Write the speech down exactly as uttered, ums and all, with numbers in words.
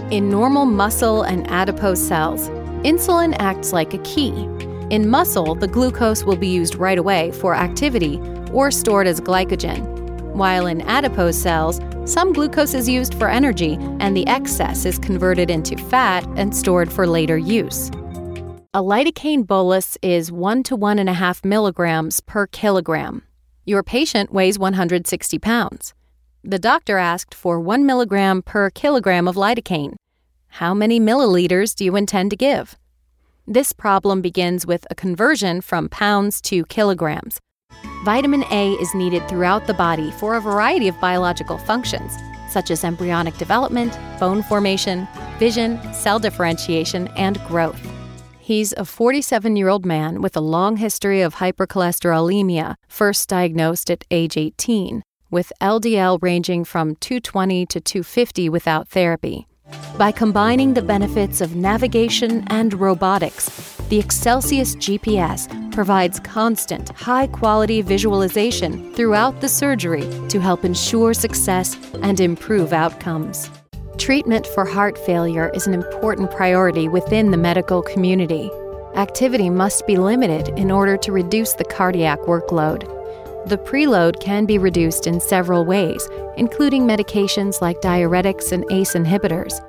In normal muscle and adipose cells, insulin acts like a key. In muscle, the glucose will be used right away for activity or stored as glycogen, while in adipose cells, some glucose is used for energy and the excess is converted into fat and stored for later use. A lidocaine bolus is one to one point five milligrams per kilogram. Your patient weighs one hundred sixty pounds. The doctor asked for one milligram per kilogram of lidocaine. How many milliliters do you intend to give? This problem begins with a conversion from pounds to kilograms. Vitamin A is needed throughout the body for a variety of biological functions, such as embryonic development, bone formation, vision, cell differentiation, and growth. He's a forty-seven-year-old man with a long history of hypercholesterolemia, first diagnosed at age eighteen, with L D L ranging from two twenty to two fifty without therapy. By combining the benefits of navigation and robotics, the Excelsius G P S provides constant, high-quality visualization throughout the surgery to help ensure success and improve outcomes. Treatment for heart failure is an important priority within the medical community. Activity must be limited in order to reduce the cardiac workload. The preload can be reduced in several ways, including medications like diuretics and A C E inhibitors.